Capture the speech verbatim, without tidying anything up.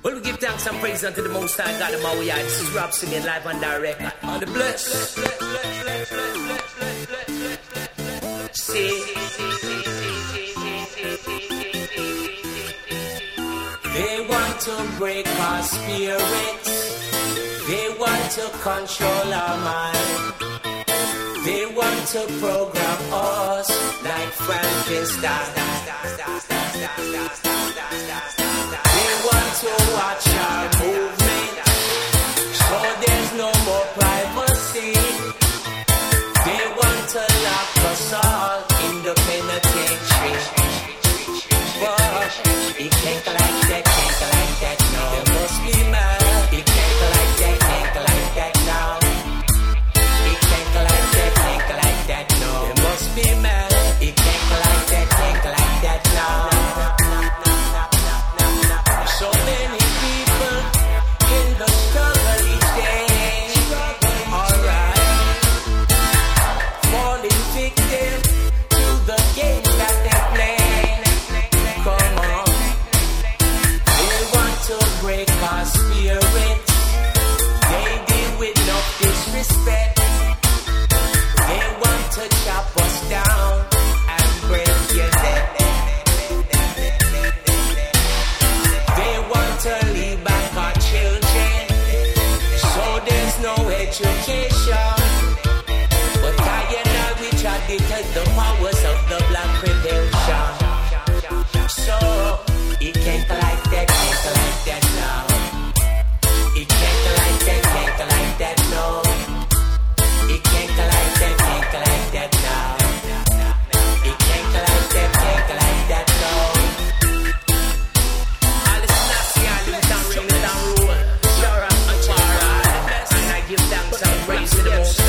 Well, we give thanks and praise unto the Most High God of Maui. This is Rob singing live on direct on the bless. See, they want to break our spirits. They want to control our mind. They want to program us like Frankenstein. They want to watch our movement, so there's no more privacy. They want to lock us all in the penitentiary. But it can't like that, can't like that, no. They must be mad. It can't like that, can't like that, now. It can't like that, can't like that, no. They must be mad. It can't like that, can't like that, now. So many people in the struggle each day, alright, falling victim to the game that they play. Come on, they want to break our spirits. They deal with no disrespect. They want to chop us down and break your neck. To leave back our children, so there's no education. But I and I, we try to take the powers of the black redemption. So it can't like that, can't like that now. It can't like that, can't like that, no. It can't like that, can't like that now. It can't like that, can't like that, no. Give thanks and praise to the Most